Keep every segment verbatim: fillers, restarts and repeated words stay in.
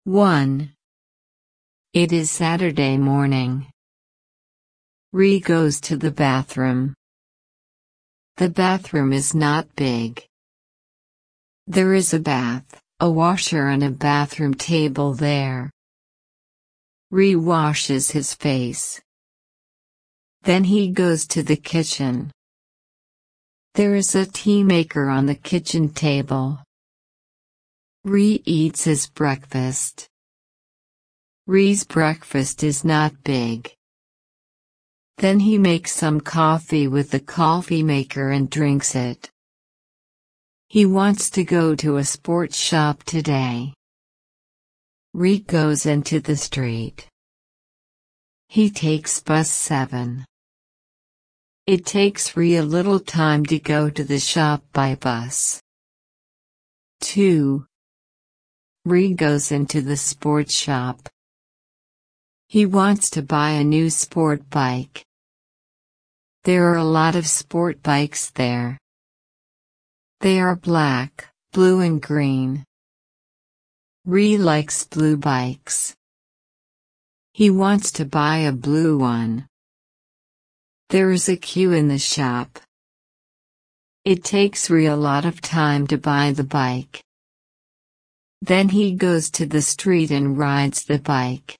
one. It is Saturday morning. Ri goes to the bathroom. The bathroom is not big. There is a bath, a washer and a bathroom table there. Ri washes his face. Then he goes to the kitchen. There is a tea maker on the kitchen table. Ri eats his breakfast. Ri's breakfast is not big. Then he makes some coffee with the coffee maker and drinks it. He wants to go to a sports shop today. Ri goes into the street. He takes bus seven. It takes Ri a little time to go to the shop by bus. two. Ri goes into the sports shop. He wants to buy a new sport bike. There are a lot of sport bikes there. They are black, blue and green. Ri likes blue bikes. He wants to buy a blue one. There is a queue in the shop. It takes Ri a lot of time to buy the bike. Then he goes to the street and rides the bike.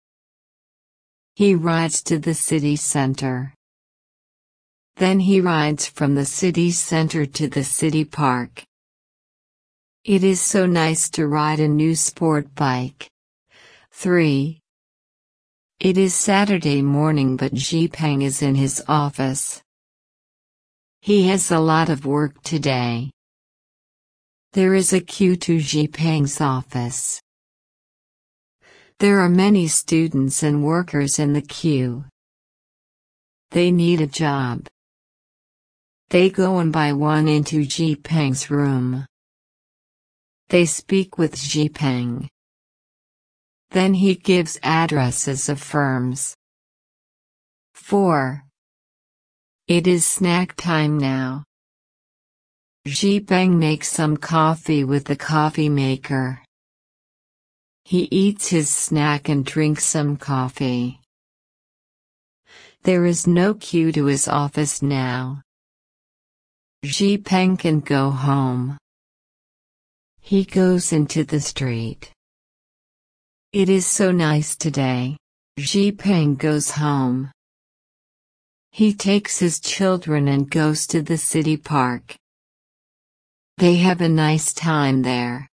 He rides to the city center. Then he rides from the city center to the city park. It is so nice to ride a new sport bike. three. It is Saturday morning but Zhipeng is in his office. He has a lot of work today. There is a queue to Zhipeng's office. There are many students and workers in the queue. They need a job. They go one by one into Zhipeng's room. They speak with Zhipeng. Then he gives addresses of firms. four. It is snack time now. Zhipeng makes some coffee with the coffee maker. He eats his snack and drinks some coffee. There is no queue to his office now. Zhipeng can go home. He goes into the street. It is so nice today. Zhipeng goes home. He takes his children and goes to the city park. They have a nice time there.